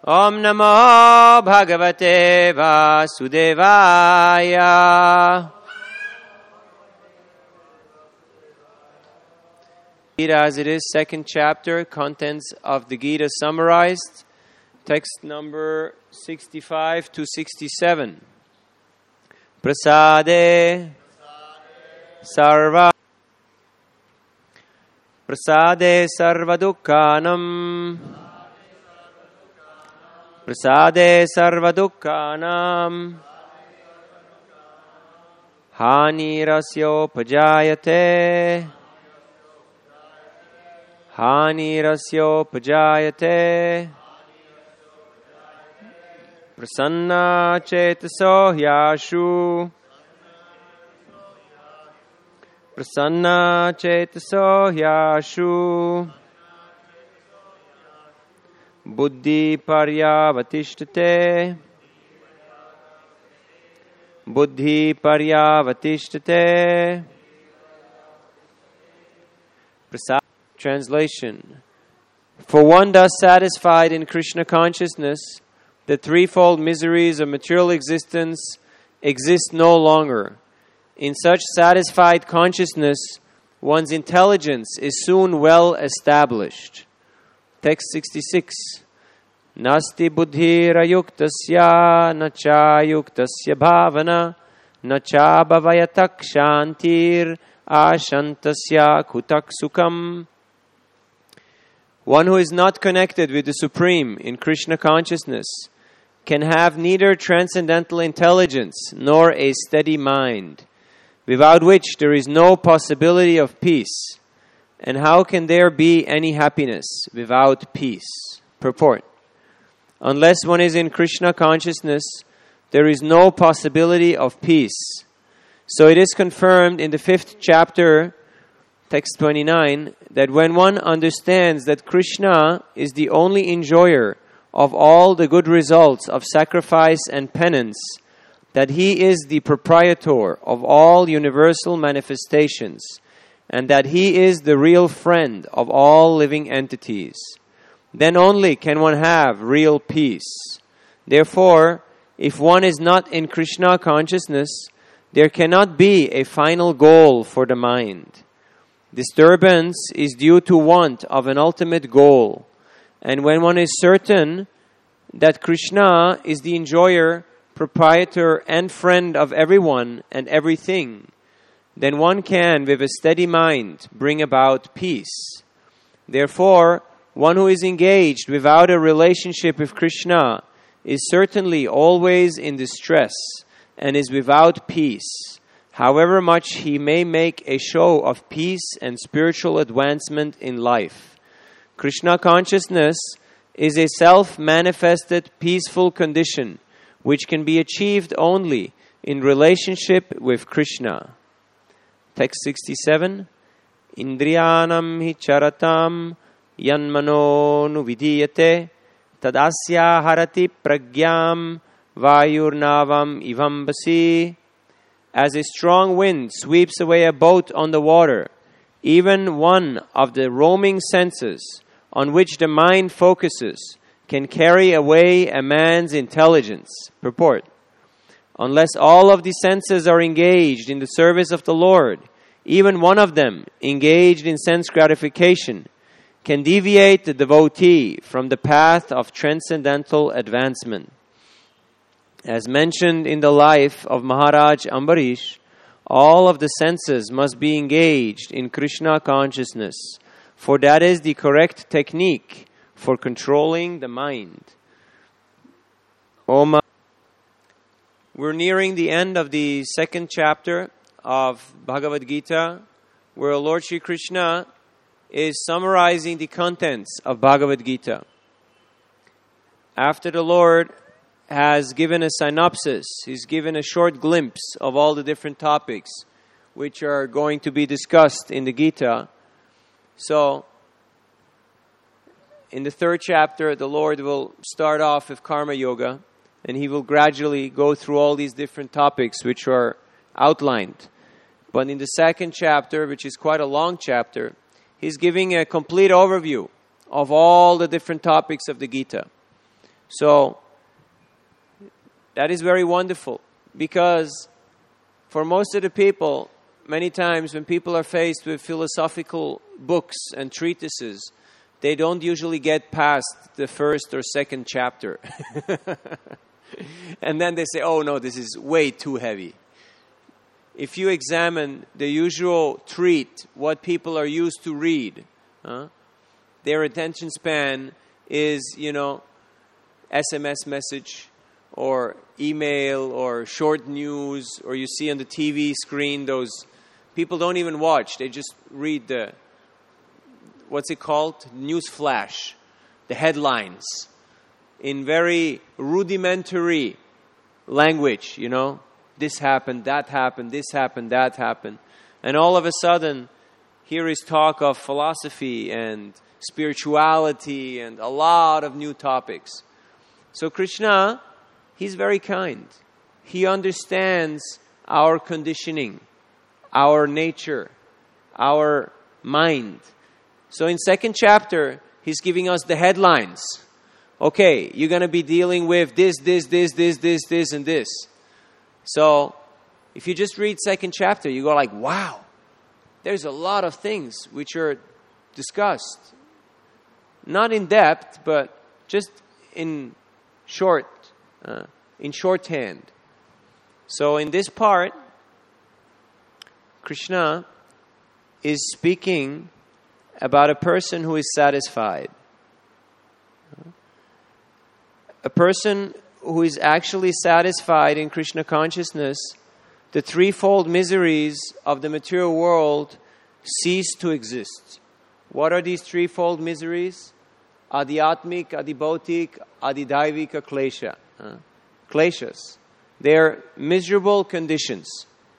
Om Namo Bhagavate Vasudevaya. Gita as it is, second chapter, contents of the Gita summarized. Text number 65 to 67. Prasade Sarva Prasade Sarvadukkanam Prasade Sarvadukkanam Hanirasyo Pajayate Prasanna Chetaso Hyashu Prasanna Chetaso Hyashu Buddhi Paryavatishtate Buddhi Paryavatishtate. Translation. For one thus satisfied in Krishna consciousness, the threefold miseries of material existence exist no longer. In such satisfied consciousness, one's intelligence is soon well established. Text 66. Nasti buddhira yuktasya nacha yuktasya bhavana nacha bhavayatak shantir ashantasya kutak sukam. One who is not connected with the Supreme in Krishna consciousness can have neither transcendental intelligence nor a steady mind, without which there is no possibility of peace. And how can there be any happiness without peace? Purport. Unless one is in Krishna consciousness, there is no possibility of peace. So it is confirmed in the 5th chapter, text 29, that when one understands that Krishna is the only enjoyer of all the good results of sacrifice and penance, that He is the proprietor of all universal manifestations, and that He is the real friend of all living entities, then only can one have real peace. Therefore, if one is not in Krishna consciousness, there cannot be a final goal for the mind. Disturbance is due to want of an ultimate goal. And when one is certain that Krishna is the enjoyer, proprietor, and friend of everyone and everything, then one can, with a steady mind, bring about peace. Therefore, one who is engaged without a relationship with Krishna is certainly always in distress and is without peace, however much he may make a show of peace and spiritual advancement in life. Krishna consciousness is a self-manifested peaceful condition which can be achieved only in relationship with Krishna. Text 67. Indriyanam hi charatam yanmano nu vidiyate tadasya harati pragyam vayurnavam ivambasi. As a strong wind sweeps away a boat on the water, even one of the roaming senses on which the mind focuses can carry away a man's intelligence. Purport. Unless all of the senses are engaged in the service of the Lord, even one of them, engaged in sense gratification, can deviate the devotee from the path of transcendental advancement. As mentioned in the life of Maharaj Ambarish, all of the senses must be engaged in Krishna consciousness, for that is the correct technique for controlling the mind. Om. We're nearing the end of the second chapter of Bhagavad Gita, where Lord Shri Krishna is summarizing the contents of Bhagavad Gita. After the Lord has given a synopsis, He's given a short glimpse of all the different topics which are going to be discussed in the Gita. So, in the third chapter, the Lord will start off with Karma Yoga, and He will gradually go through all these different topics which are outlined. But in the second chapter, which is quite a long chapter, He's giving a complete overview of all the different topics of the Gita. So that is very wonderful, because for most of the people, many times when people are faced with philosophical books and treatises, they don't usually get past the first or second chapter. And then they say, oh no, this is way too heavy. If you examine the usual treat, what people are used to read, their attention span is, SMS message or email or short news, or you see on the TV screen, those people don't even watch. They just read the, what's it called? News flash, the headlines, in very rudimentary language, This happened, that happened, this happened, that happened. And all of a sudden, here is talk of philosophy and spirituality and a lot of new topics. So Krishna, He's very kind. He understands our conditioning, our nature, our mind. So in second chapter, He's giving us the headlines. Okay, you're going to be dealing with this, and this. So if you just read second chapter, you go like, wow, there's a lot of things which are discussed. Not in depth, but just in shorthand. So in this part, Krishna is speaking about a person who is satisfied. A person who is actually satisfied in Krishna consciousness, the threefold miseries of the material world cease to exist. What are these threefold miseries? Adhyatmik, adhibautik, adhidaivika, klesha. Kleshas. They are miserable conditions.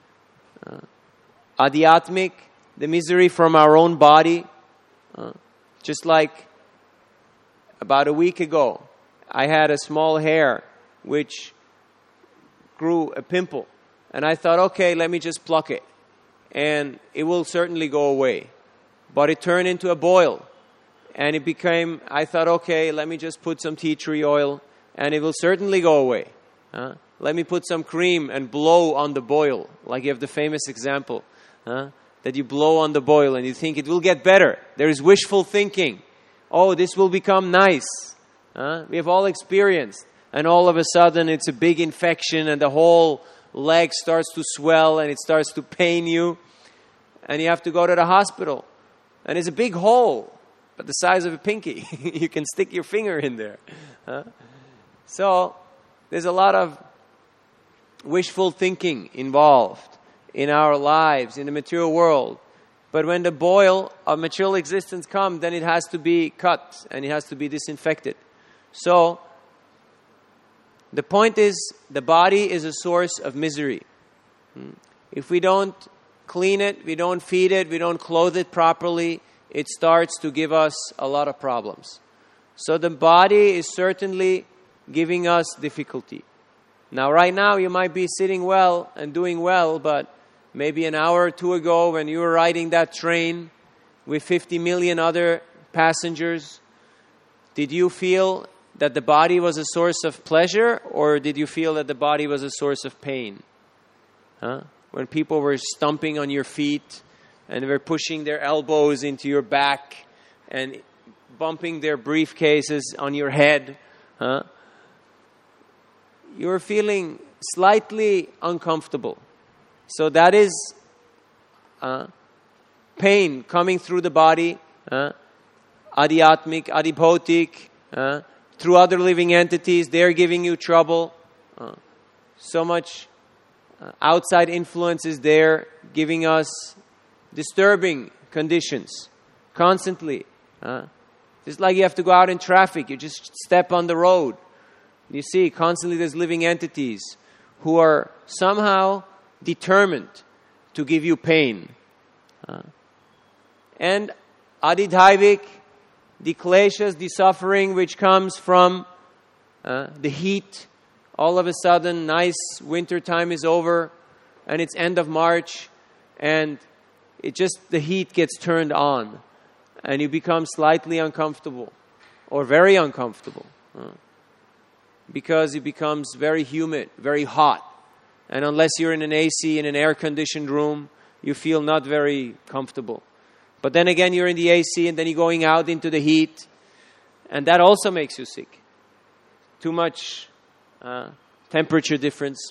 Adhyatmik, the misery from our own body. Just like about a week ago, I had a small hair which grew a pimple. And I thought, okay, let me just pluck it. And it will certainly go away. But it turned into a boil. And it became, I thought, okay, let me just put some tea tree oil and it will certainly go away. Let me put some cream and blow on the boil. Like you have the famous example. That you blow on the boil and you think it will get better. There is wishful thinking. Oh, this will become nice. We have all experienced. And all of a sudden it's a big infection and the whole leg starts to swell and it starts to pain you. And you have to go to the hospital. And it's a big hole, but the size of a pinky. You can stick your finger in there. So there's a lot of wishful thinking involved in our lives, in the material world. But when the boil of material existence comes, then it has to be cut and it has to be disinfected. So the point is, the body is a source of misery. If we don't clean it, we don't feed it, we don't clothe it properly, it starts to give us a lot of problems. So the body is certainly giving us difficulty. Now, right now, you might be sitting well and doing well, but maybe an hour or two ago when you were riding that train with 50 million other passengers, did you feel that the body was a source of pleasure, or did you feel that the body was a source of pain? When people were stomping on your feet and they were pushing their elbows into your back and bumping their briefcases on your head, you were feeling slightly uncomfortable. So that is pain coming through the body, adhyatmik, adhibautik, through other living entities. They're giving you trouble. So much outside influence is there, giving us disturbing conditions constantly. Just like you have to go out in traffic, you just step on the road. You see, constantly there's living entities who are somehow determined to give you pain. And adhidaivik, the kleshas, the suffering which comes from the heat. All of a sudden, nice winter time is over and it's end of March and the heat gets turned on and you become slightly uncomfortable or very uncomfortable. because it becomes very humid, very hot. And unless you're in an AC, in an air-conditioned room, you feel not very comfortable. But then again, you're in the AC and then you're going out into the heat. And that also makes you sick. Too much temperature difference.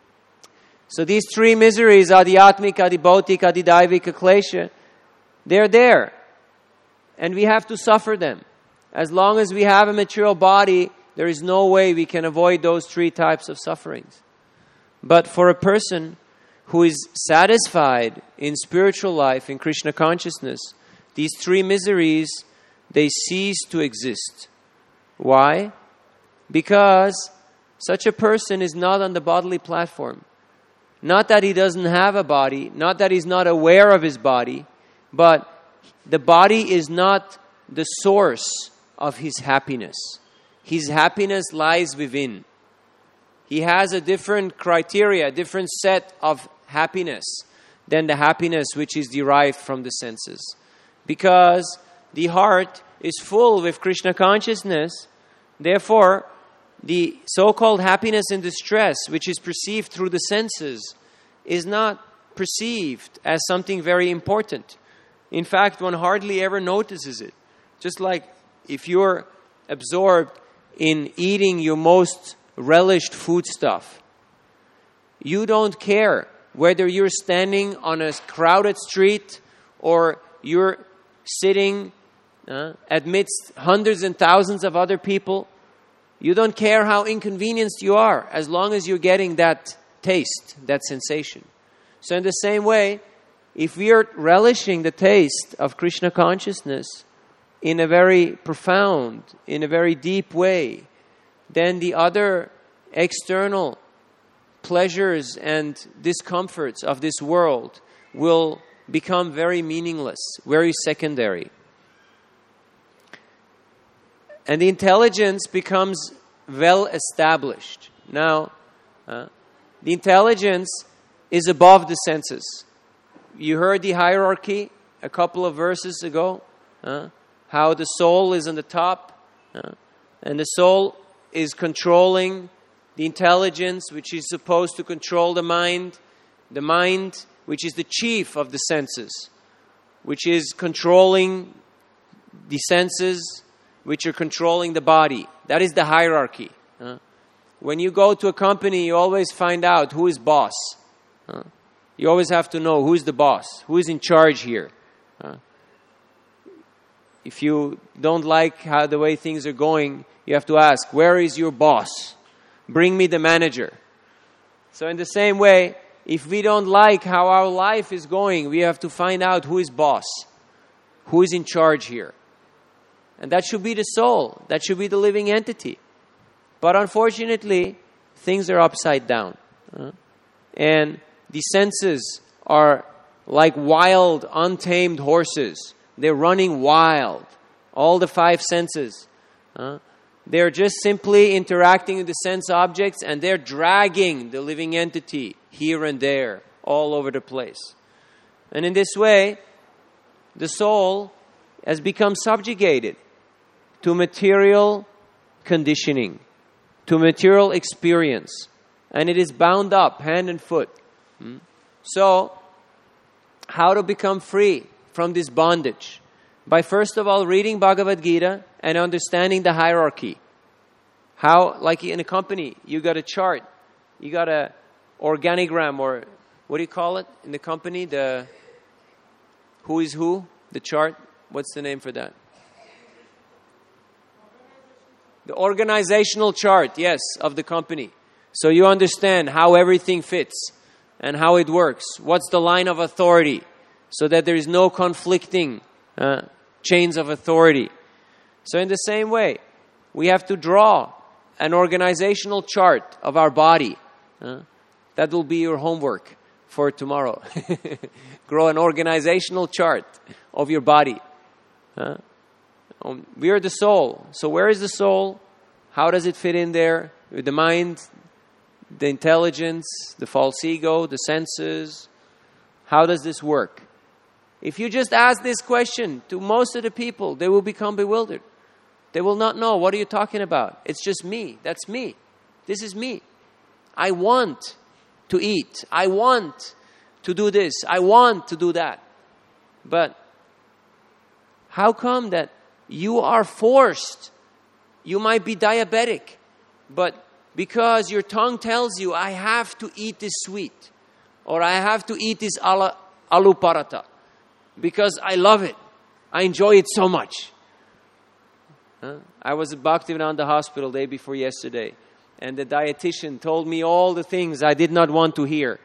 So these three miseries, adhyatmika, adhibautika, adhidaivika, klesha, they're there. And we have to suffer them. As long as we have a material body, there is no way we can avoid those three types of sufferings. But for a person who is satisfied in spiritual life, in Krishna consciousness, these three miseries, they cease to exist. Why? Because such a person is not on the bodily platform. Not that he doesn't have a body, not that he's not aware of his body, but the body is not the source of his happiness. His happiness lies within. He has a different criteria, a different set of happiness than the happiness which is derived from the senses. Because the heart is full with Krishna consciousness, therefore, the so-called happiness and distress, which is perceived through the senses, is not perceived as something very important. In fact, one hardly ever notices it. Just like if you're absorbed in eating your most relished foodstuff, you don't care whether you're standing on a crowded street or you're sitting amidst hundreds and thousands of other people. You don't care how inconvenienced you are, as long as you're getting that taste, that sensation. So in the same way, if we are relishing the taste of Krishna consciousness in a very profound, in a very deep way, then the other external pleasures and discomforts of this world will become very meaningless, very secondary. And the intelligence becomes well established. Now, the intelligence is above the senses. You heard the hierarchy a couple of verses ago, how the soul is on the top, and the soul is controlling the intelligence, which is supposed to control the mind, which is the chief of the senses, which is controlling the senses, which are controlling the body. That is the hierarchy. When you go to a company, you always find out who is boss. You always have to know who is the boss, who is in charge here. If you don't like how the way things are going, you have to ask, where is your boss? Bring me the manager. So in the same way, if we don't like how our life is going, we have to find out who is boss, who is in charge here. And that should be the soul. That should be the living entity. But unfortunately, things are upside down. And the senses are like wild, untamed horses. They're running wild. All the five senses. They're just simply interacting with the sense objects, and they're dragging the living entity here and there, all over the place. And in this way, the soul has become subjugated to material conditioning, to material experience. And it is bound up hand and foot. So, how to become free from this bondage? By first of all reading Bhagavad Gita and understanding the hierarchy. How, like in a company, you got a chart, you got a organigram, or what do you call it in the company? The who is who? The chart? What's the name for that? The organizational chart, yes, of the company. So you understand how everything fits and how it works. What's the line of authority? So that there is no conflicting chains of authority. So in the same way, we have to draw an organizational chart of our body. That will be your homework for tomorrow. Grow an organizational chart of your body. We are the soul. So where is the soul? How does it fit in there? With the mind, the intelligence, the false ego, the senses. How does this work? If you just ask this question to most of the people, they will become bewildered. They will not know. What are you talking about? It's just me. That's me. This is me. I want to eat. I want to do this. I want to do that. But how come that you are forced? You might be diabetic, but because your tongue tells you, I have to eat this sweet, or I have to eat this aloo paratha, because I love it. I enjoy it so much. I was at Bhaktivedanta Hospital day before yesterday, and the dietitian told me all the things I did not want to hear.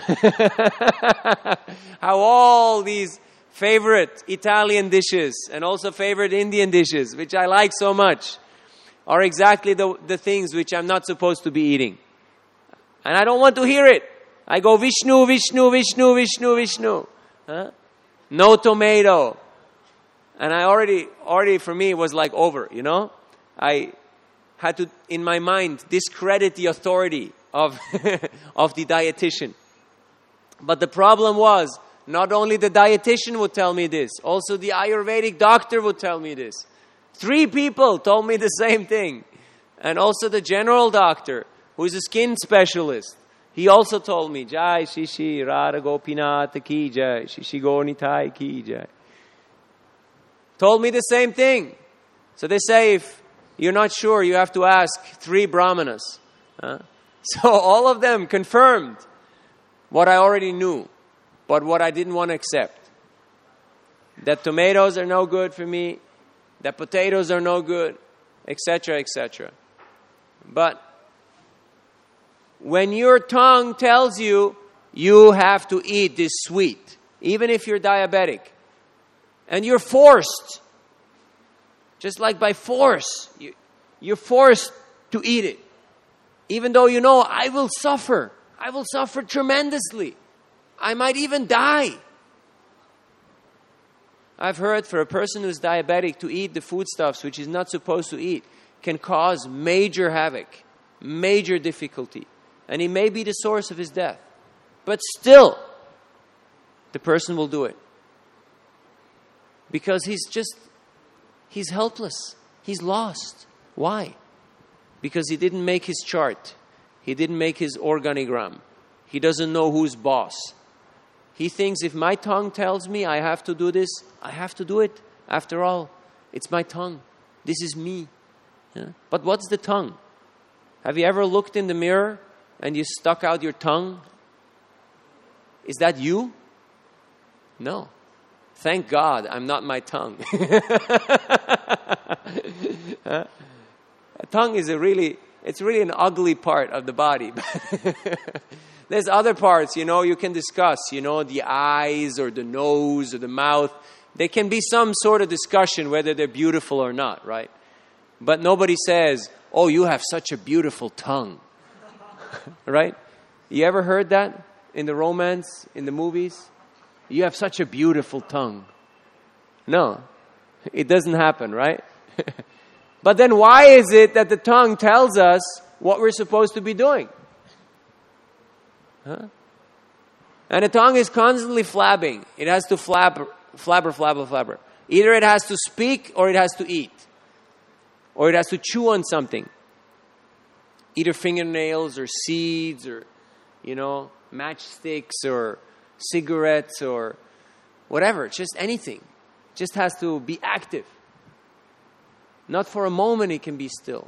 How all these favorite Italian dishes and also favorite Indian dishes, which I like so much, are exactly the things which I'm not supposed to be eating. And I don't want to hear it. I go Vishnu, Vishnu, Vishnu, Vishnu, Vishnu. No tomato. And I already for me, it was like over, you know. I had to, in my mind, discredit the authority of of the dietitian. But the problem was, not only the dietitian would tell me this, also the Ayurvedic doctor would tell me this. 3 people told me the same thing. And also the general doctor, who is a skin specialist, he also told me, Jai Shishi Radha Gopinath ki Jai, Shishi Gonitai ki Jai. Told me the same thing. So they say, if you're not sure, you have to ask 3 brahmanas. So all of them confirmed what I already knew, but what I didn't want to accept. That tomatoes are no good for me, that potatoes are no good, etc., etc. But when your tongue tells you, you have to eat this sweet, even if you're diabetic, and you're forced, just like by force, you're forced to eat it, even though you know, I will suffer tremendously. I might even die. I've heard for a person who's diabetic to eat the foodstuffs which he's not supposed to eat can cause major havoc, major difficulty. And it may be the source of his death. But still, the person will do it. Because he's helpless. He's lost. Why? Because he didn't make his chart. He didn't make his organigram. He doesn't know who's boss. He thinks if my tongue tells me I have to do this, I have to do it. After all, it's my tongue. This is me. Yeah? But what's the tongue? Have you ever looked in the mirror and you stuck out your tongue? Is that you? No. Thank God I'm not my tongue. A tongue is it's really an ugly part of the body. There's other parts, you can discuss, the eyes or the nose or the mouth. There can be some sort of discussion whether they're beautiful or not, right? But nobody says, oh, you have such a beautiful tongue. Right? You ever heard that in the romance, in the movies? You have such a beautiful tongue. No, it doesn't happen, right? But then why is it that the tongue tells us what we're supposed to be doing? And the tongue is constantly flabbing. It has to flabber. Either it has to speak or it has to eat. Or it has to chew on something. Either fingernails or seeds or, matchsticks or cigarettes or whatever. Just anything. Just has to be active. Not for a moment it can be still.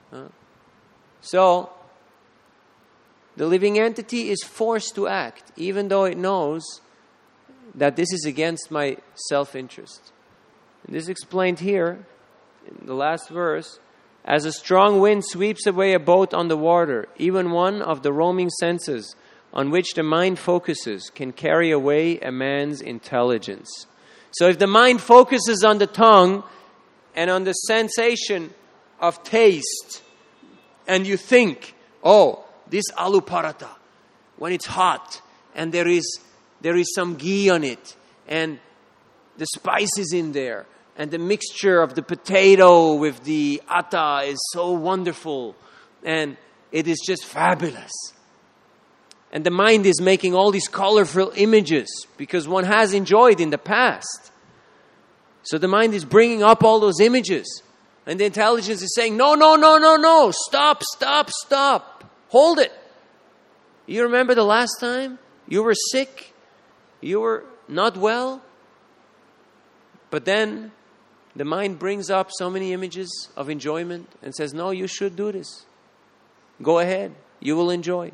So, the living entity is forced to act, even though it knows that this is against my self-interest. And this is explained here in the last verse. As a strong wind sweeps away a boat on the water, even one of the roaming senses on which the mind focuses can carry away a man's intelligence. So if the mind focuses on the tongue and on the sensation of taste, and you think, oh, this aloo paratha, when it's hot and there is some ghee on it and the spices in there and the mixture of the potato with the atta is so wonderful and it is just fabulous. And the mind is making all these colorful images because one has enjoyed in the past. So the mind is bringing up all those images And the intelligence is saying, no, no, no, no, no. Stop, stop, stop. Hold it. You remember the last time you were sick? You were not well? But then the mind brings up so many images of enjoyment and says, no, you should do this. Go ahead. You will enjoy.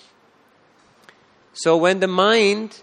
So when the mind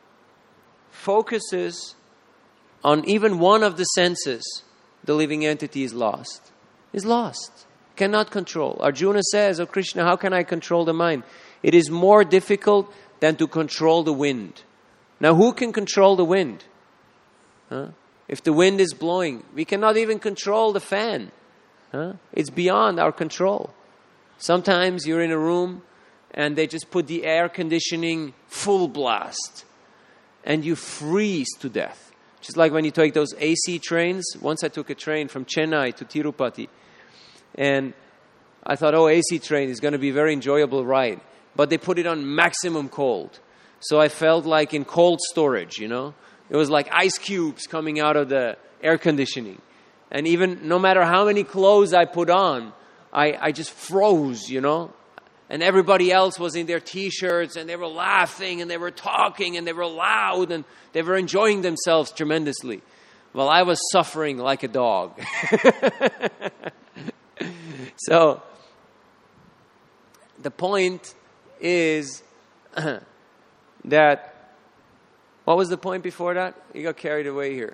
focuses on even one of the senses, the living entity is lost. Is lost. Cannot control. Arjuna says, "Oh Krishna, how can I control the mind? It is more difficult than to control the wind." Now who can control the wind? If the wind is blowing, we cannot even control the fan. It's beyond our control. Sometimes you're in a room and they just put the air conditioning full blast and you freeze to death. Just like when you take those AC trains. Once I took a train from Chennai to Tirupati and I thought, oh, AC train is going to be a very enjoyable ride. But they put it on maximum cold. So I felt like in cold storage, you know. It was like ice cubes coming out of the air conditioning. And even no matter how many clothes I put on, I just froze, you know. And everybody else was in their T-shirts and they were laughing and they were talking and they were loud and they were enjoying themselves tremendously. Well, I was suffering like a dog. So, the point is that, what was the point before that? You got carried away here.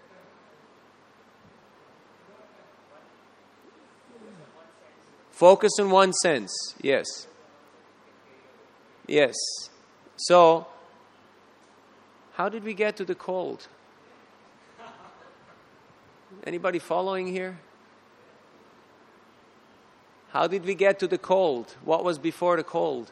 Focus on one sense. Yes. Yes. So, how did we get to the cold? Anybody following here? How did we get to the cold? What was before the cold?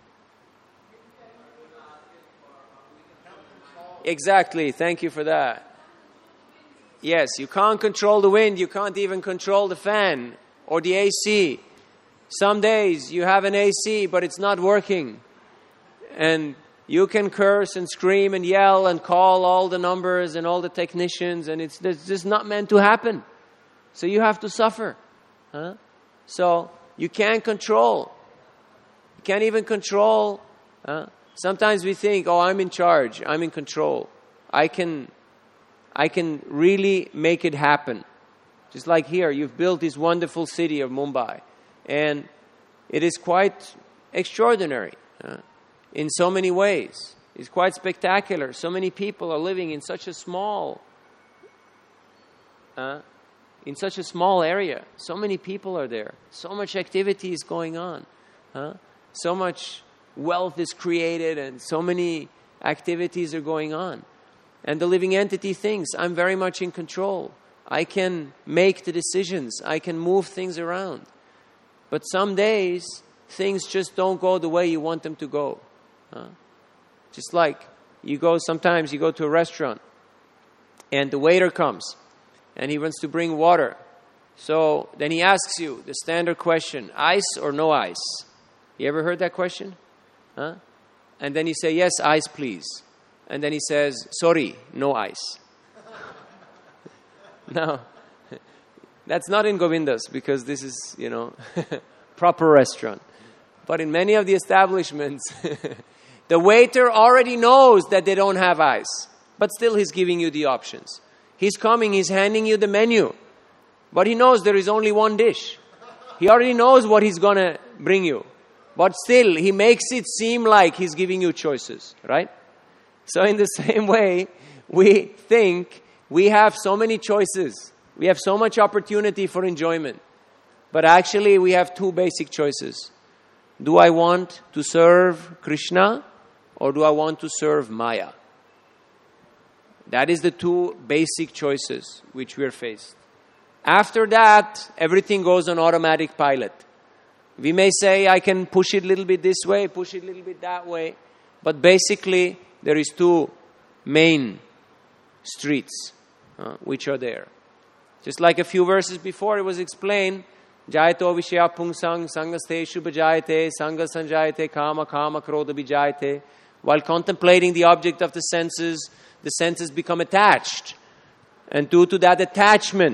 Exactly. Thank you for that. Yes, you can't control the wind. You can't even control the fan or the AC. Some days you have an AC, but it's not working. And you can curse and scream and yell and call all the numbers and all the technicians, and it's just not meant to happen. So you have to suffer. So you can't control. You can't even control. Sometimes we think, oh, I'm in charge. I'm in control. I can really make it happen. Just like here, you've built this wonderful city of Mumbai. And it is quite extraordinary in so many ways. It's quite spectacular. So many people are living in such a small area. So many people are there. So much activity is going on. So much wealth is created and so many activities are going on. And the living entity thinks, I'm very much in control. I can make the decisions. I can move things around. But some days, things just don't go the way you want them to go. Just like sometimes you go to a restaurant and the waiter comes and he wants to bring water. So then he asks you the standard question, ice or no ice? You ever heard that question? And then you say, yes, ice please. And then he says, sorry, no ice. No. That's not in Govinda's because this is, proper restaurant. But in many of the establishments, the waiter already knows that they don't have ice. But still he's giving you the options. He's coming, he's handing you the menu. But he knows there is only one dish. He already knows what he's going to bring you. But still, he makes it seem like he's giving you choices, right? So in the same way, we think we have so many choices. We have so much opportunity for enjoyment. But actually, we have two basic choices. Do I want to serve Krishna or do I want to serve Maya? That is the two basic choices which we are faced. After that, everything goes on automatic pilot. We may say, I can push it a little bit this way, push it a little bit that way. But basically, there is two main streets which are there. Just like a few verses before, it was explained, Jayato Vishya Pungsang Sangasteshu Bhajayate Sanga Sanjayate Kama Kama Krodha Vijayate. While contemplating the object of the senses become attached. And due to that attachment,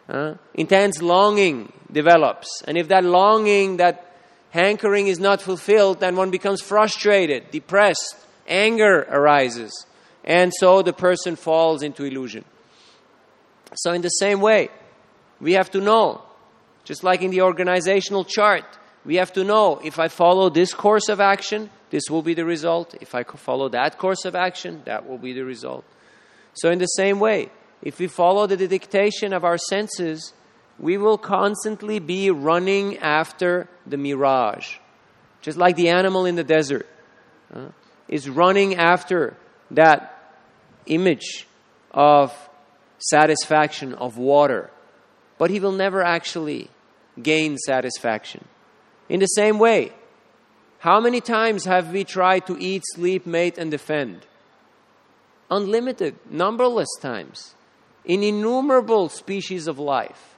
Intense longing develops. And if that longing, that hankering is not fulfilled, then one becomes frustrated, depressed, anger arises. And so the person falls into illusion. So in the same way, we have to know, just like in the organizational chart, we have to know, if I follow this course of action, this will be the result. If I follow that course of action, that will be the result. So in the same way, if we follow the dictation of our senses, we will constantly be running after the mirage. Just like the animal in the desert is running after that image of satisfaction, of water. But he will never actually gain satisfaction. In the same way, how many times have we tried to eat, sleep, mate, and defend? Unlimited, numberless times. In innumerable species of life.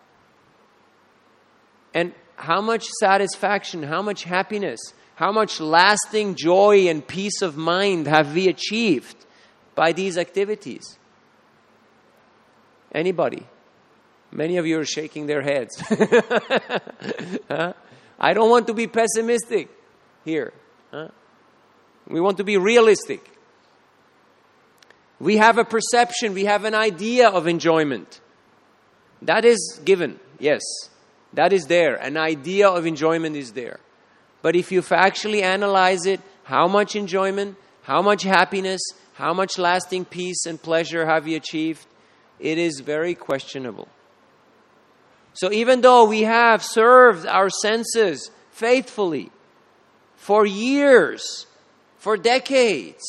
And how much satisfaction, how much happiness, how much lasting joy and peace of mind have we achieved by these activities? Anybody? Many of you are shaking their heads. I don't want to be pessimistic here. We want to be realistic. We have a perception, we have an idea of enjoyment. That is given, yes. That is there. An idea of enjoyment is there. But if you actually analyze it, how much enjoyment, how much happiness, how much lasting peace and pleasure have you achieved? It is very questionable. So even though we have served our senses faithfully for years, for decades,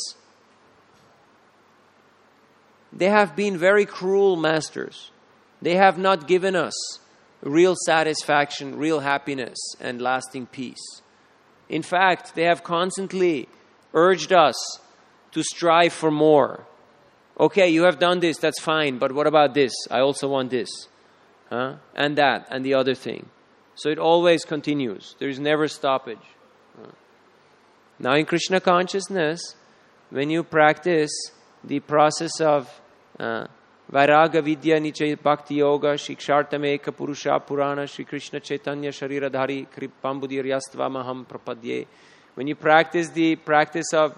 they have been very cruel masters. They have not given us real satisfaction, real happiness, and lasting peace. In fact, they have constantly urged us to strive for more. Okay, you have done this, that's fine, but what about this? I also want this. And that, and the other thing. So it always continues. There is never stoppage. Now in Krishna consciousness, when you practice the process of Vairaga Vidya Nichaya Bhakti Yoga Shikshartameka Purusha Purana Shri Krishna Chaitanya Shariradhari Kripambudhi Ryastavamaham Prapadye. When you practice the practice of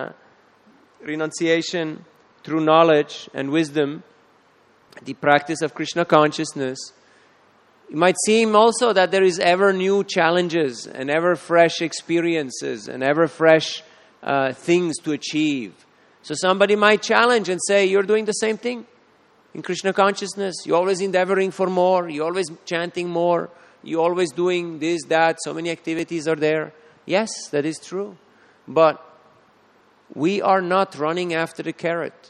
renunciation through knowledge and wisdom, the practice of Krishna consciousness, it might seem also that there is ever new challenges and ever fresh experiences and ever fresh things to achieve. So somebody might challenge and say, you're doing the same thing in Krishna consciousness. You're always endeavoring for more. You're always chanting more. You're always doing this, that. So many activities are there. Yes, that is true. But we are not running after the carrot.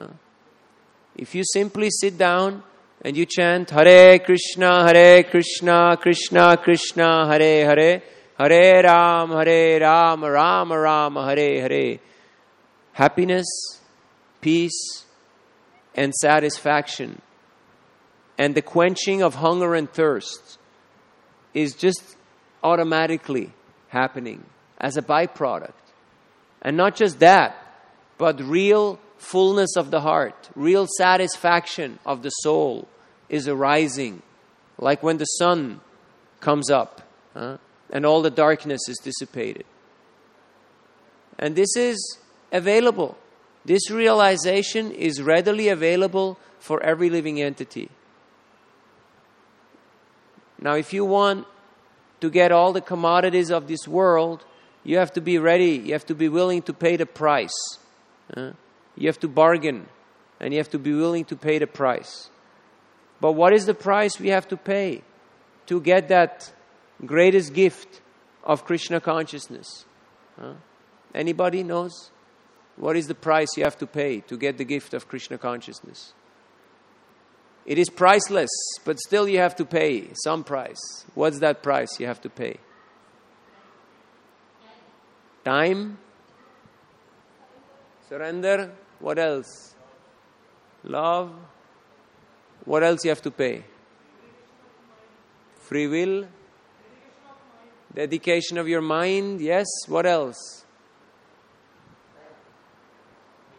If you simply sit down and you chant Hare Krishna, Krishna Krishna, Hare Hare, Hare Ram, Ram Ram, Hare Hare. Happiness, peace, and satisfaction, and the quenching of hunger and thirst is just automatically happening as a byproduct. And not just that, but real fullness of the heart, real satisfaction of the soul is arising, like when the sun comes up and all the darkness is dissipated. And this is available. This realization is readily available for every living entity. Now, if you want to get all the commodities of this world, you have to be ready, you have to be willing to pay the price. You have to bargain, and you have to be willing to pay the price. But what is the price we have to pay to get that greatest gift of Krishna consciousness? Anybody knows? What is the price you have to pay to get the gift of Krishna consciousness? It is priceless, but still you have to pay some price. What's that price you have to pay? Time? Surrender? What else? Love? What else you have to pay? Free will? Dedication of your mind? Yes. What else?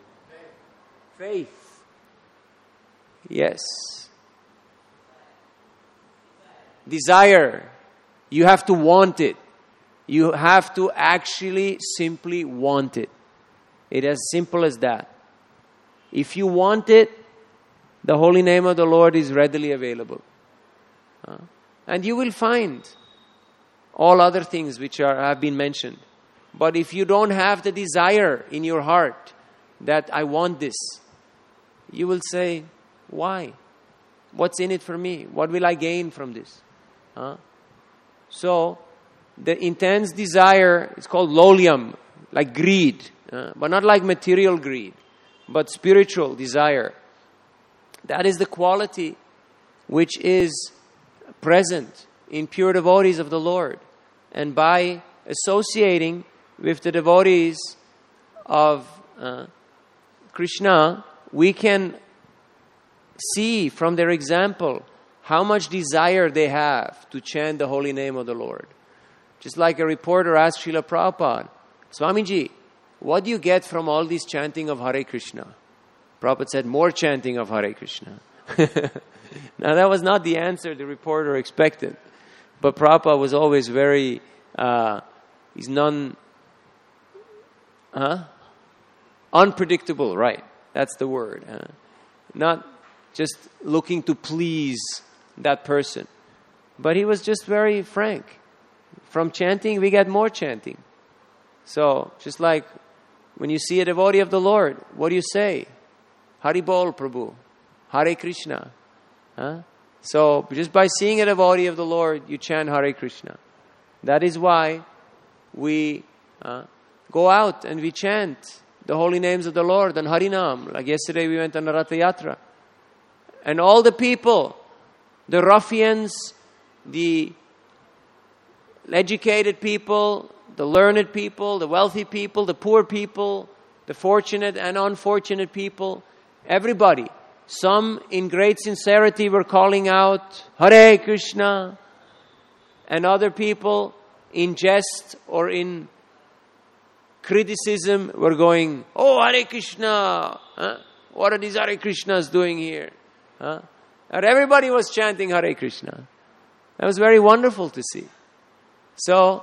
Faith. Yes. desire. You have to want it. You have to actually simply want it. It's as simple as that. If you want it, the holy name of the Lord is readily available. And you will find all other things which have been mentioned. But if you don't have the desire in your heart that I want this, you will say, why? What's in it for me? What will I gain from this? So, the intense desire is called lolium, like greed. But not like material greed, but spiritual desire. That is the quality which is present in pure devotees of the Lord. And by associating with the devotees of Krishna, we can see from their example how much desire they have to chant the holy name of the Lord. Just like a reporter asked Srila Prabhupada, Swamiji, what do you get from all this chanting of Hare Krishna? Prabhupada said, more chanting of Hare Krishna. Now that was not the answer the reporter expected. But Prabhupada was always very, unpredictable, right? That's the word. Not just looking to please that person. But he was just very frank. From chanting, we get more chanting. So, just like when you see a devotee of the Lord, what do you say? Hari Bol, Prabhu. Hare Krishna. So, just by seeing a devotee of the Lord, you chant Hare Krishna. That is why we go out and we chant the holy names of the Lord and Harinam. Like yesterday we went on a Ratha Yatra. And all the people, the ruffians, the educated people, the learned people, the wealthy people, the poor people, the fortunate and unfortunate people, everybody. Some in great sincerity were calling out, Hare Krishna. And other people in jest or in criticism were going, oh, Hare Krishna. What are these Hare Krishnas doing here? And everybody was chanting Hare Krishna. That was very wonderful to see. So,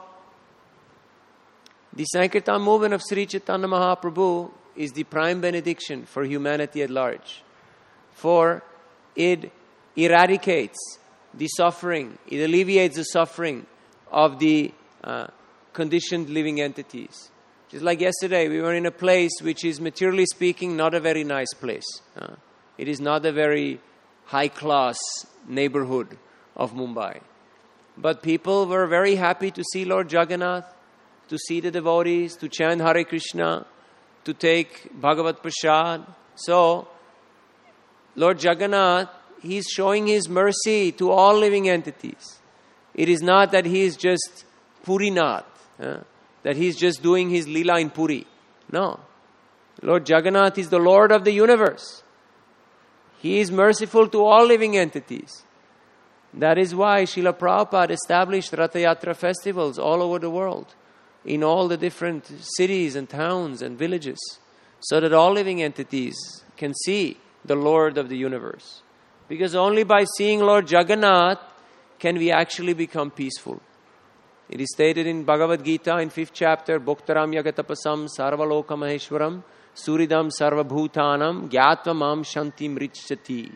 the Sankirtan movement of Sri Chaitanya Mahaprabhu is the prime benediction for humanity at large. For it eradicates the suffering, it alleviates the suffering of the conditioned living entities. Just like yesterday, we were in a place which is materially speaking not a very nice place. It is not a very high-class neighborhood of Mumbai. But people were very happy to see Lord Jagannath, to see the devotees, to chant Hare Krishna, to take Bhagavad Prasad. So, Lord Jagannath, He's showing His mercy to all living entities. It is not that He is just Purinath, that He's just doing His Leela in Puri. No. Lord Jagannath is the Lord of the universe. He is merciful to all living entities. That is why Srila Prabhupada established Ratha Yatra festivals all over the world, in all the different cities and towns and villages, so that all living entities can see the Lord of the universe. Because only by seeing Lord Jagannath can we actually become peaceful. It is stated in Bhagavad Gita in 5th chapter, Bhoktaram Yagatapasam Sarvaloka Maheshwaram Suridam Sarvabhutanam Gyatva Mam Shantim Richati.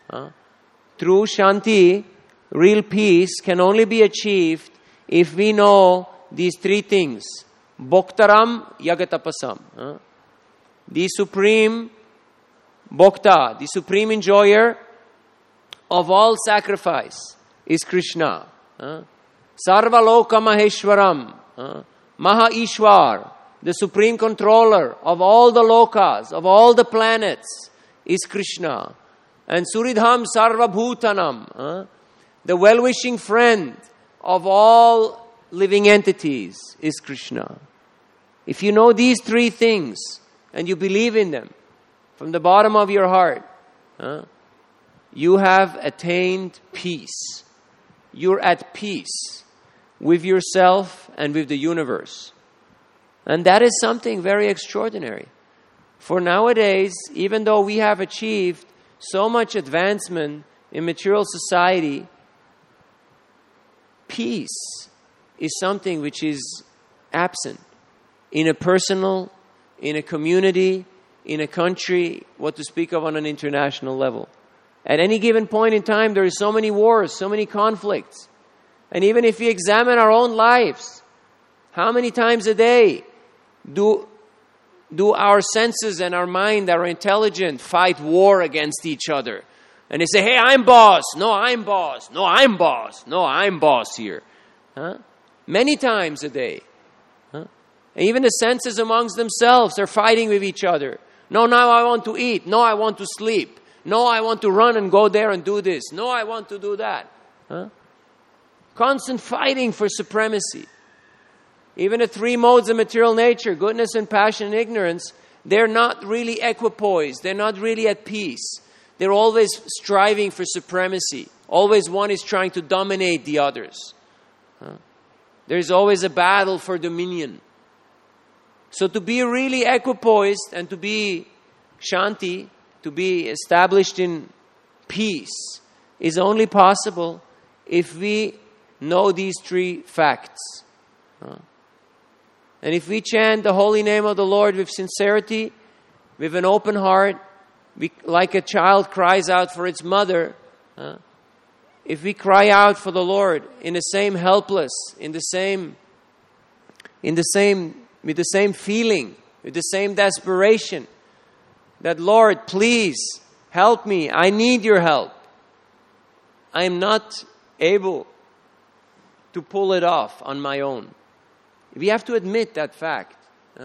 True Shanti, real peace, can only be achieved if we know these three things. Bhoktaram Yagatapasam. The supreme Bhokta, the supreme enjoyer of all sacrifice is Krishna. Sarvaloka Maheshwaram. Maha Ishwar, the supreme controller of all the lokas, of all the planets, is Krishna. And Suridham Sarvabhutanam, the well-wishing friend of all living entities, is Krishna. If you know these three things and you believe in them from the bottom of your heart, you have attained peace. You're at peace with yourself and with the universe. And that is something very extraordinary. For nowadays, even though we have achieved so much advancement in material society, peace is something which is absent in a personal, in a community, in a country, what to speak of on an international level. At any given point in time, there are so many wars, so many conflicts. And even if we examine our own lives, how many times a day do our senses and our mind, our intelligence, fight war against each other? And they say, hey, I'm boss. No, I'm boss. No, I'm boss. No, I'm boss here. Many times a day. And even the senses amongst themselves are fighting with each other. No, now I want to eat. No, I want to sleep. No, I want to run and go there and do this. No, I want to do that. Constant fighting for supremacy. Even the three modes of material nature, goodness and passion and ignorance, they're not really equipoised. They're not really at peace. They're always striving for supremacy. Always one is trying to dominate the others. There's always a battle for dominion. So to be really equipoised and to be shanti, to be established in peace, is only possible if we know these three facts. And if we chant the holy name of the Lord with sincerity, with an open heart, like a child cries out for its mother, if we cry out for the Lord in the same helpless, with the same feeling, with the same desperation, that Lord, please help me. I need your help. I am not able to pull it off on my own. We have to admit that fact.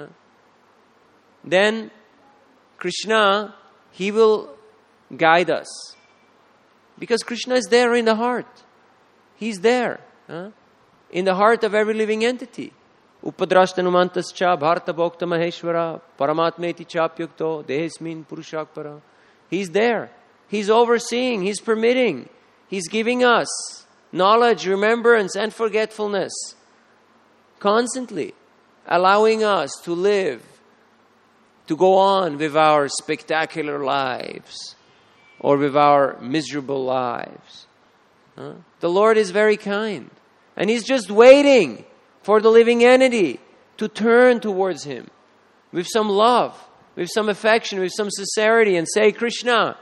Then Krishna, He will guide us. Because Krishna is there in the heart. He's there. In the heart of every living entity. Upadrashtanumantascha bharata bhokta maheshwara paramatmeti chapyukto dehesmin purushakpara. He's there. He's overseeing. He's permitting. He's giving us knowledge, remembrance, and forgetfulness. Constantly allowing us to live, to go on with our spectacular lives or with our miserable lives. The Lord is very kind. And He's just waiting for the living entity to turn towards Him with some love, with some affection, with some sincerity and say, Krishna,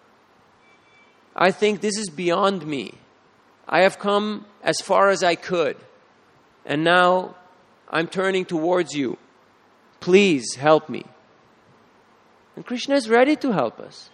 I think this is beyond me. I have come as far as I could. And now I'm turning towards you. Please help me. And Krishna is ready to help us.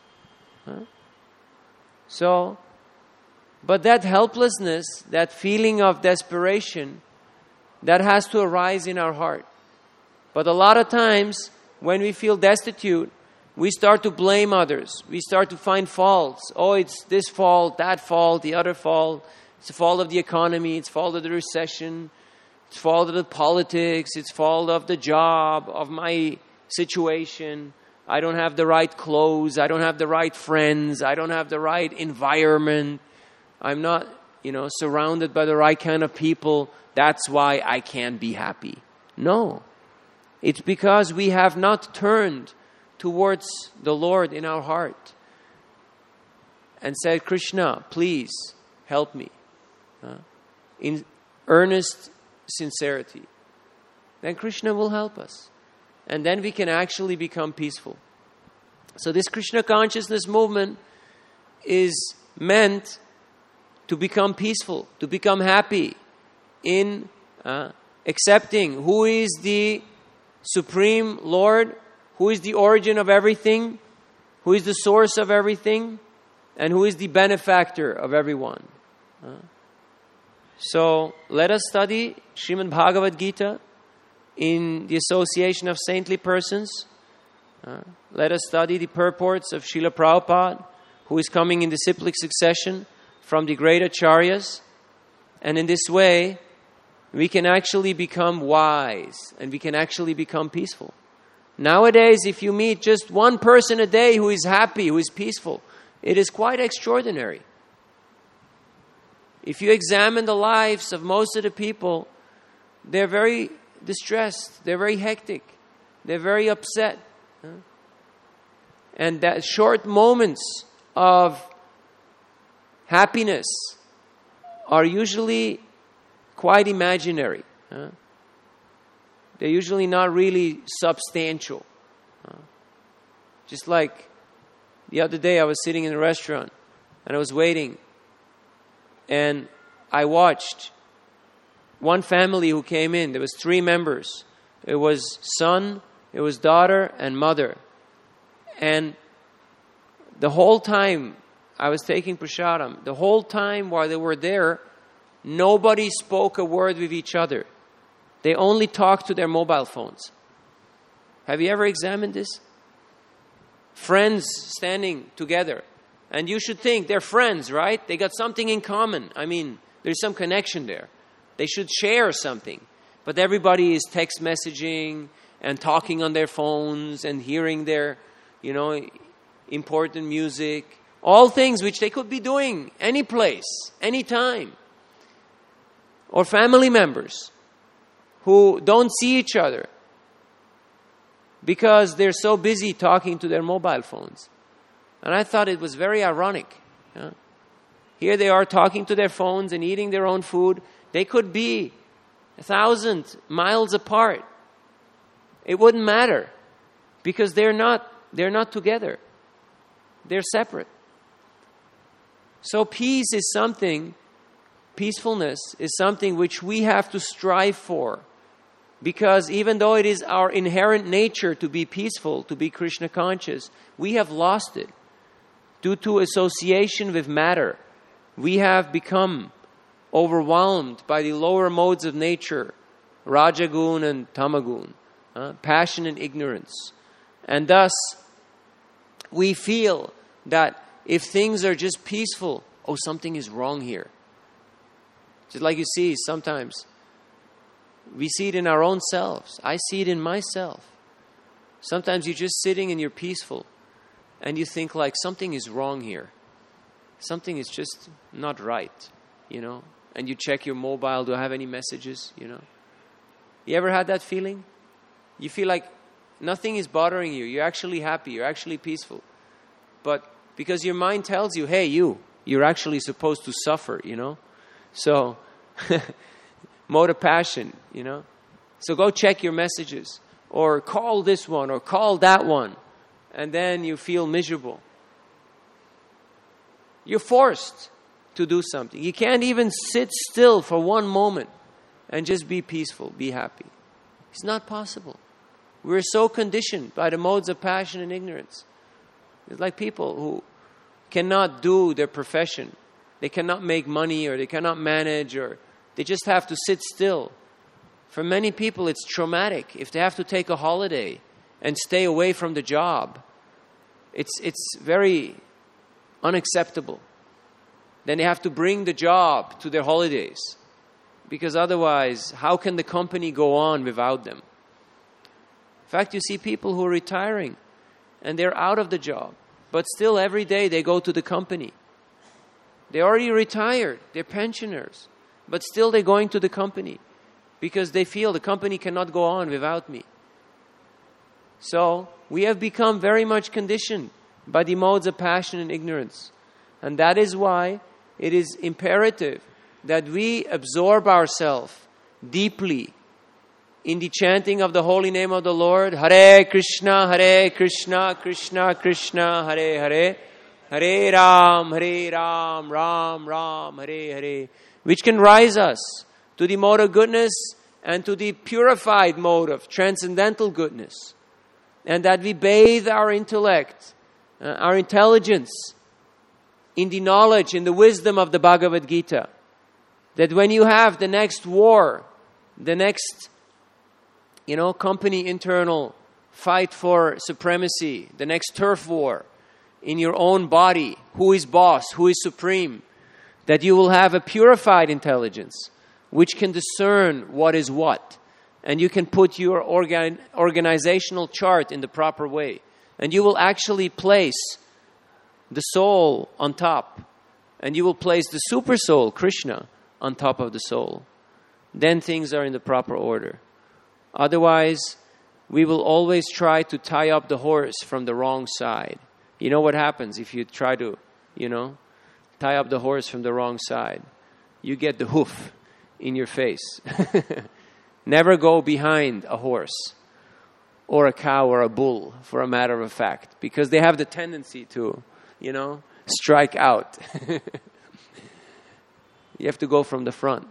But that helplessness, that feeling of desperation, that has to arise in our heart. But a lot of times, when we feel destitute, we start to blame others. We start to find faults. Oh, it's this fault, that fault, the other fault. It's the fault of the economy. It's the fault of the recession. It's the fault of the politics. It's the fault of the job, of my situation. I don't have the right clothes. I don't have the right friends. I don't have the right environment. I'm not, surrounded by the right kind of people. That's why I can't be happy. No. It's because we have not turned towards the Lord in our heart and said, Krishna, please help me. In earnest sincerity. Then Krishna will help us. And then we can actually become peaceful. So this Krishna consciousness movement is meant to become peaceful, to become happy in accepting who is the Supreme Lord, who is the origin of everything, who is the source of everything, and who is the benefactor of everyone. So let us study Srimad Bhagavad Gita in the association of saintly persons. Let us study the purports of Srila Prabhupada, who is coming in disciplic succession from the great acharyas. And in this way, we can actually become wise and we can actually become peaceful. Nowadays, if you meet just one person a day who is happy, who is peaceful, it is quite extraordinary. If you examine the lives of most of the people, they're very distressed, they're very hectic, they're very upset. And that short moments of happiness are usually quite imaginary. They're usually not really substantial. Just like the other day, I was sitting in a restaurant and I was waiting, and I watched one family who came in. There was 3 members. It was son, it was daughter, and mother. And the whole time I was taking prasadam, the whole time while they were there, nobody spoke a word with each other. They only talked to their mobile phones. Have you ever examined this? Friends standing together. And you should think they're friends, right? They got something in common. I mean, there's some connection there. They should share something. But everybody is text messaging and talking on their phones and hearing their, important music. All things which they could be doing any place, any time. Or family members who don't see each other because they're so busy talking to their mobile phones. And I thought it was very ironic. Here they are talking to their phones and eating their own food. They could be 1,000 miles apart. It wouldn't matter because they're not together. They're separate. So peacefulness is something which we have to strive for. Because even though it is our inherent nature to be peaceful, to be Krishna conscious, we have lost it. Due to association with matter, we have become overwhelmed by the lower modes of nature, Rajagun and Tamagun, passion and ignorance. And thus, we feel that if things are just peaceful, something is wrong here. Just like you see sometimes, we see it in our own selves. I see it in myself. Sometimes you're just sitting and you're peaceful and you think like something is wrong here. Something is just not right, And you check your mobile, do I have any messages, You ever had that feeling? You feel like nothing is bothering you. You're actually happy. You're actually peaceful. But because your mind tells you, hey, you're actually supposed to suffer, So, mode of passion, So go check your messages. Or call this one or call that one. And then you feel miserable. You're forced to do something. You can't even sit still for one moment and just be peaceful, be happy. It's not possible. We're so conditioned by the modes of passion and ignorance. It's like people who cannot do their profession. They cannot make money or they cannot manage or they just have to sit still. For many people, it's traumatic. If they have to take a holiday and stay away from the job, it's very unacceptable. Then they have to bring the job to their holidays. Because otherwise, how can the company go on without them? In fact, you see people who are retiring and they're out of the job. But still every day they go to the company. They're already retired. They're pensioners. But still they're going to the company. Because they feel the company cannot go on without me. So, we have become very much conditioned by the modes of passion and ignorance. And that is why it is imperative that we absorb ourselves deeply in the chanting of the holy name of the Lord. Hare Krishna, Krishna Krishna, Hare Hare. Hare Ram, Ram Ram, Hare Hare. Which can rise us to the mode of goodness and to the purified mode of transcendental goodness. And that we bathe our intellect, our intelligence in the knowledge, in the wisdom of the Bhagavad Gita. That when you have the next war, the next, company internal fight for supremacy, the next turf war in your own body, who is boss, who is supreme, that you will have a purified intelligence which can discern what is what. And you can put your organizational chart in the proper way. And you will actually place the soul on top. And you will place the super soul, Krishna, on top of the soul. Then things are in the proper order. Otherwise, we will always try to tie up the horse from the wrong side. You know what happens if you try to, tie up the horse from the wrong side? You get the hoof in your face. Never go behind a horse or a cow or a bull, for a matter of fact, because they have the tendency to, strike out. You have to go from the front.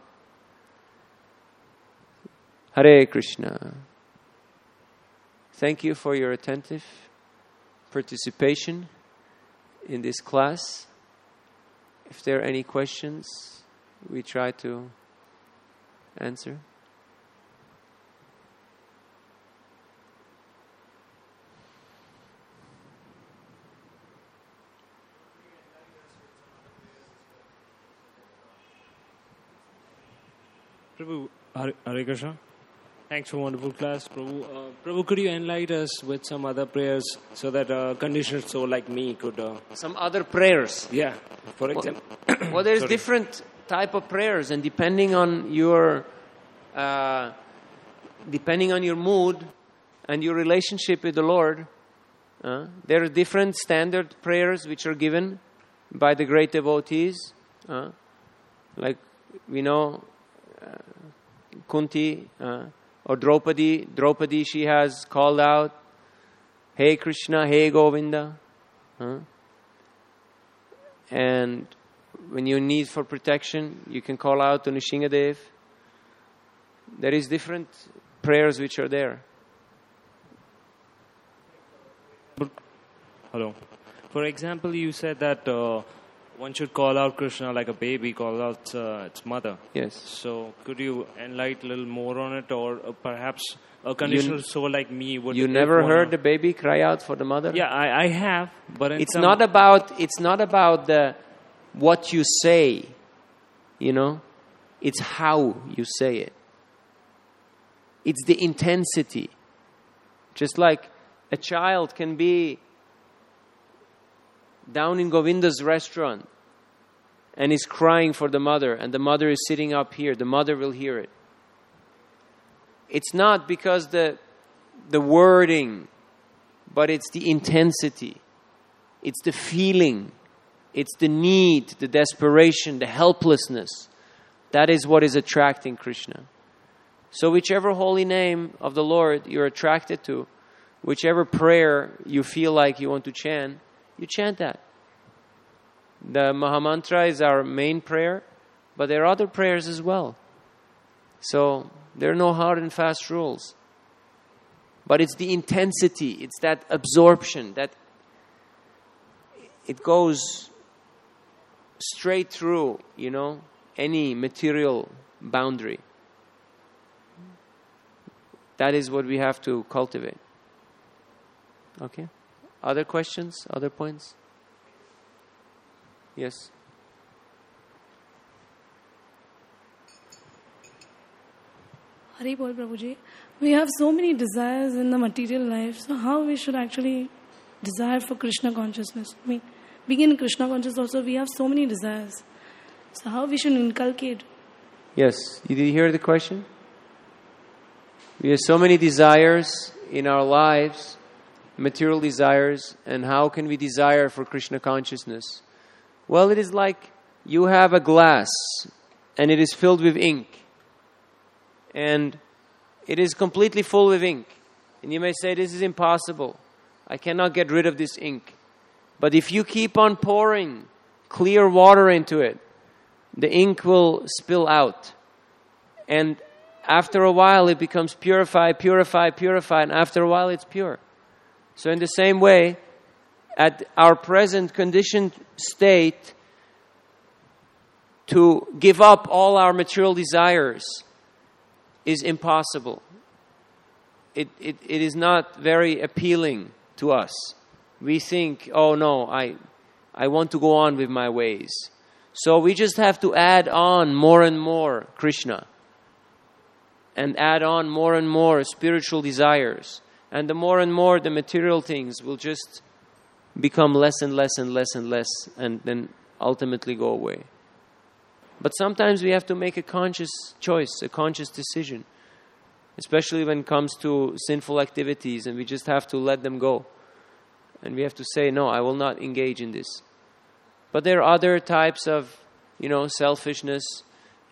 Hare Krishna. Thank you for your attentive participation in this class. If there are any questions, we try to answer. Prabhu, Hare Krishna. Thanks for a wonderful class, Prabhu. Prabhu, could you enlighten us with some other prayers so that a conditioned soul like me could... Some other prayers? Yeah, for example. Well, there's different type of prayers, and depending on your mood and your relationship with the Lord, there are different standard prayers which are given by the great devotees. Like we know Kunti or Draupadi. Draupadi, she has called out, Hey Krishna, Hey Govinda. And when you need for protection, you can call out to Nrsingadev. There is different prayers which are there. Hello. For example, you said that one should call out Krishna like a baby calls out its mother. Yes. So could you enlighten a little more on it, or perhaps a conditional soul like me would... You never heard the baby cry out for the mother? Yeah, I have, but it's not about the what you say, it's how you say it. It's the intensity. Just like a child can be down in Govinda's restaurant and is crying for the mother, and the mother is sitting up here, the mother will hear it. It's not because the wording, but it's the intensity. It's the feeling. It's the need, the desperation, the helplessness. That is what is attracting Krishna. So whichever holy name of the Lord you're attracted to, whichever prayer you feel like you want to chant, you chant that. The Mahamantra is our main prayer, but there are other prayers as well. So there are no hard and fast rules. But it's the intensity, it's that absorption, that it goes straight through, any material boundary. That is what we have to cultivate. Okay? Other questions? Other points? Yes. Hari Bol Prabhuji, we have so many desires in the material life. So how we should actually desire for Krishna consciousness? I mean, being in Krishna consciousness also, we have so many desires. So how we should inculcate? Yes. Did you hear the question? We have so many desires in our lives, material desires, and how can we desire for Krishna consciousness? Well, it is like you have a glass and it is filled with ink. And it is completely full with ink. And you may say, this is impossible. I cannot get rid of this ink. But if you keep on pouring clear water into it, the ink will spill out. And after a while, it becomes purified, and after a while, it's pure. So in the same way, at our present conditioned state, to give up all our material desires is impossible. It is not very appealing to us. We think, oh no, I want to go on with my ways. So we just have to add on more and more Krishna. And add on more and more spiritual desires. And the more and more the material things will just become less and less and less and less, and then ultimately go away. But sometimes we have to make a conscious choice, a conscious decision. Especially when it comes to sinful activities, and we just have to let them go. And we have to say, no, I will not engage in this. But there are other types of, selfishness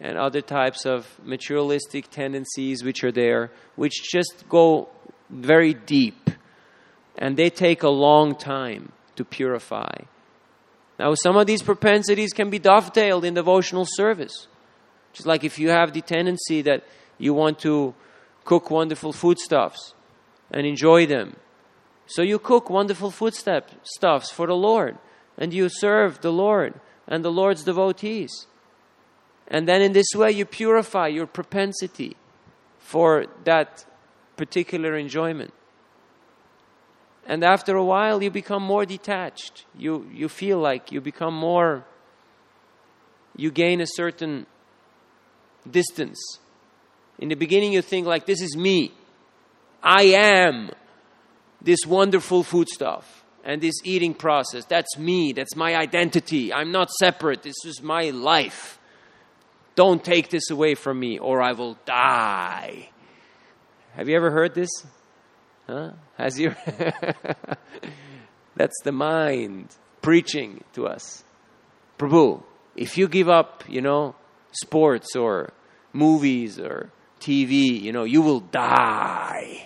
and other types of materialistic tendencies which are there, which just go very deep. And they take a long time to purify. Now, some of these propensities can be dovetailed in devotional service. Just like if you have the tendency that you want to cook wonderful foodstuffs and enjoy them. So you cook wonderful foodstuffs for the Lord. And you serve the Lord and the Lord's devotees. And then in this way you purify your propensity for that particular enjoyment. And after a while you become more detached. You feel like you become more, you gain a certain distance. In the beginning you think like, this is me. I am this wonderful foodstuff. And this eating process, that's me, that's my identity. I'm not separate, this is my life. Don't take this away from me or I will die. Have you ever heard this? Huh? Has you? That's the mind preaching to us. Prabhu, if you give up, sports or movies or TV, you will die.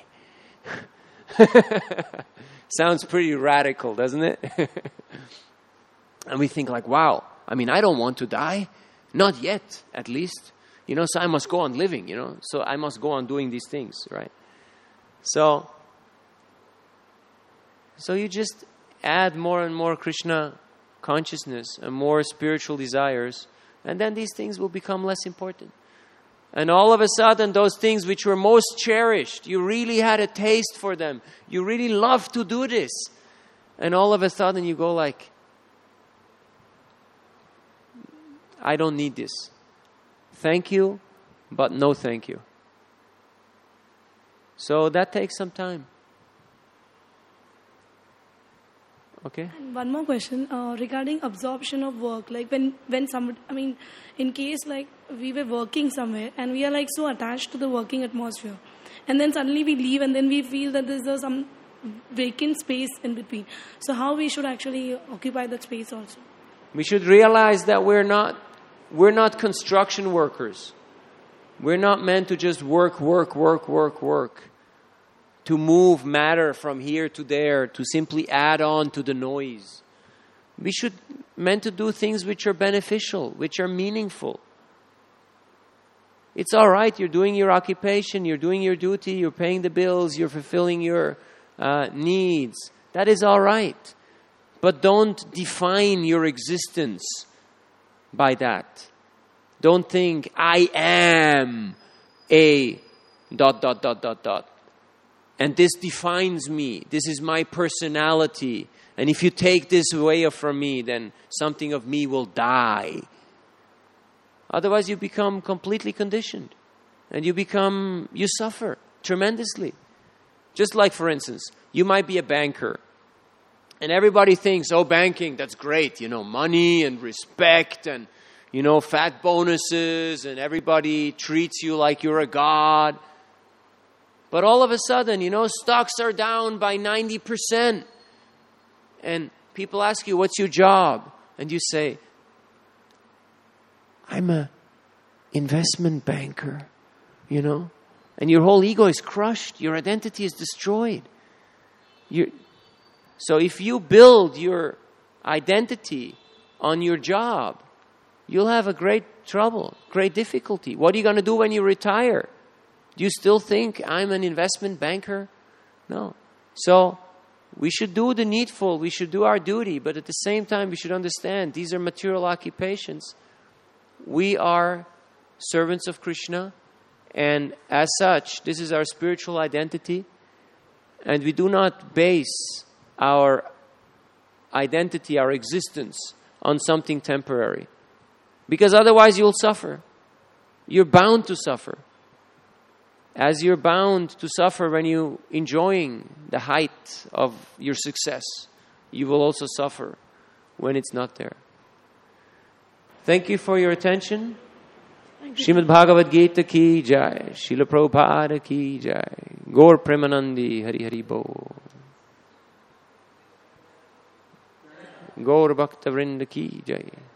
Sounds pretty radical, doesn't it? And we think like, wow, I don't want to die. Not yet, at least. So I must go on living, So I must go on doing these things, right? So you just add more and more Krishna consciousness and more spiritual desires. And then these things will become less important. And all of a sudden, those things which were most cherished, you really had a taste for them. You really love to do this. And all of a sudden you go like, I don't need this. Thank you, but no thank you. So that takes some time. Okay. And one more question regarding absorption of work. Like when somebody, in case like we were working somewhere and we are like so attached to the working atmosphere, and then suddenly we leave and then we feel that there's some vacant space in between. So how we should actually occupy that space also? We should realize that we're not construction workers. We're not meant to just work. To move matter from here to there, to simply add on to the noise. We should meant to do things which are beneficial, which are meaningful. It's all right, you're doing your occupation, you're doing your duty, you're paying the bills, you're fulfilling your needs. That is all right. But don't define your existence by that. Don't think, I am a ... And this defines me. This is my personality. And if you take this away from me, then something of me will die. Otherwise, you become completely conditioned. And you suffer tremendously. Just like, for instance, you might be a banker. And everybody thinks, banking, that's great. Money and respect and, fat bonuses. And everybody treats you like you're a god. But all of a sudden, stocks are down by 90%. And people ask you, what's your job? And you say, I'm an investment banker, And your whole ego is crushed. Your identity is destroyed. So if you build your identity on your job, you'll have a great trouble, great difficulty. What are you going to do when you retire? Do you still think I'm an investment banker? No. So we should do the needful. We should do our duty. But at the same time, we should understand these are material occupations. We are servants of Krishna. And as such, this is our spiritual identity. And we do not base our identity, our existence, on something temporary. Because otherwise you'll suffer. You're bound to suffer. As you're bound to suffer when you're enjoying the height of your success, you will also suffer when it's not there. Thank you for your attention. Srimad Bhagavad Gita ki jai, Srila Prabhupada ki jai, Gaur Premanandi Hari Hari Bo, Gaur Bhakta Vrinda ki jai.